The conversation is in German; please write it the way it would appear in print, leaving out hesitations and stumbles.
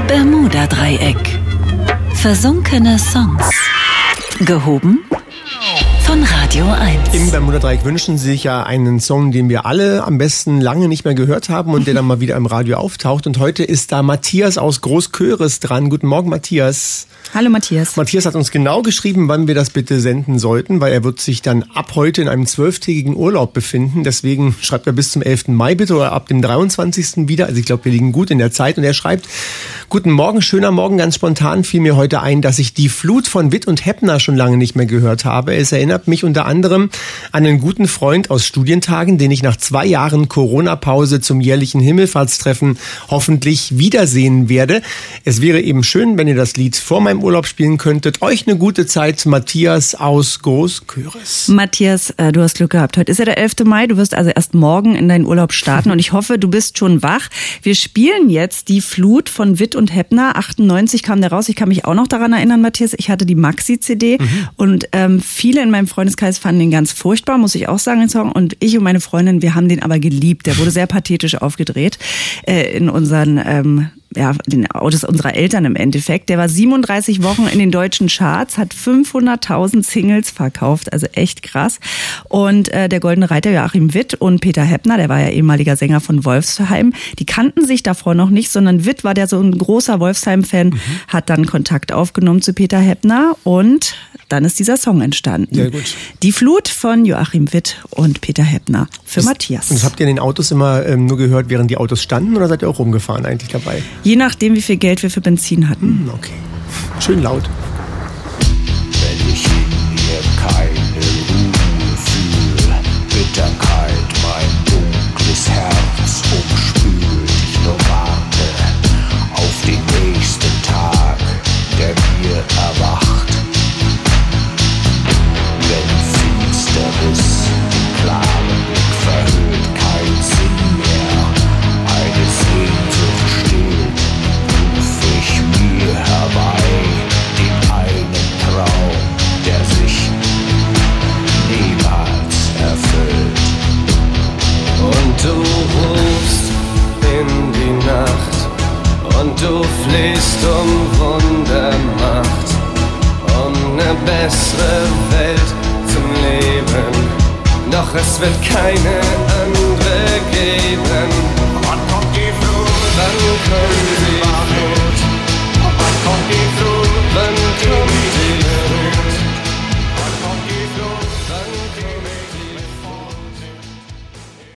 Bermuda-Dreieck. Versunkene Songs. Gehoben von Radio 1. Im Bermuda-Dreieck wünschen Sie sich ja einen Song, den wir alle am besten lange nicht mehr gehört haben und der dann mal wieder im Radio auftaucht. Und heute ist da Matthias aus Großköris dran. Guten Morgen, Matthias. Hallo Matthias. Matthias hat uns genau geschrieben, wann wir das bitte senden sollten, weil er wird sich dann ab heute in einem 12-tägigen Urlaub befinden. Deswegen schreibt er bis zum 11. Mai bitte oder ab dem 23. wieder. Also ich glaube, wir liegen gut in der Zeit. Und er schreibt: Guten Morgen, schöner Morgen. Ganz spontan fiel mir heute ein, dass ich die Flut von Witt und Heppner schon lange nicht mehr gehört habe. Es erinnert mich unter anderem an einen guten Freund aus Studientagen, den ich nach 2 Jahren Corona-Pause zum jährlichen Himmelfahrtstreffen hoffentlich wiedersehen werde. Es wäre eben schön, wenn ihr das Lied vor meinem Urlaub spielen könntet. Euch eine gute Zeit, Matthias aus Großköris. Matthias, du hast Glück gehabt. Heute ist ja der 11. Mai. Du wirst also erst morgen in deinen Urlaub starten und ich hoffe, du bist schon wach. Wir spielen jetzt die Flut von Witt und Heppner. 98 kam der raus. Ich kann mich auch noch daran erinnern, Matthias. Ich hatte die Maxi-CD und viele in meinem Freundeskreis fanden den ganz furchtbar, muss ich auch sagen, den Song. Und ich und meine Freundin, wir haben den aber geliebt. Der wurde sehr pathetisch aufgedreht in unseren den Autos unserer Eltern im Endeffekt. Der war 37 Wochen in den deutschen Charts, hat 500.000 Singles verkauft, also echt krass. Und der Goldene Reiter Joachim Witt und Peter Heppner, der war ja ehemaliger Sänger von Wolfsheim, die kannten sich davor noch nicht, sondern Witt war der so ein großer Wolfsheim-Fan, hat dann Kontakt aufgenommen zu Peter Heppner und dann ist dieser Song entstanden. Sehr gut. Die Flut von Joachim Witt und Peter Heppner für Matthias. Und das habt ihr in den Autos immer nur gehört, während die Autos standen, oder seid ihr auch rumgefahren eigentlich dabei? Je nachdem, wie viel Geld wir für Benzin hatten. Okay. Schön laut. Wenn ich in mir keine Ruhe fühle, Bitterkeit mein dunkles Herz umspült, ich nur warte auf den nächsten Tag, der mir erwacht. Wenn Finsteres den klaren Blick verhüllt, kein Sinn mehr, eine Sehnsucht stillt, ruf ich mir herbei den einen Traum, der sich niemals erfüllt. Und du rufst in die Nacht und du flehst um Wundermacht, um eine bessere Welt zum Leben, doch es wird keine andere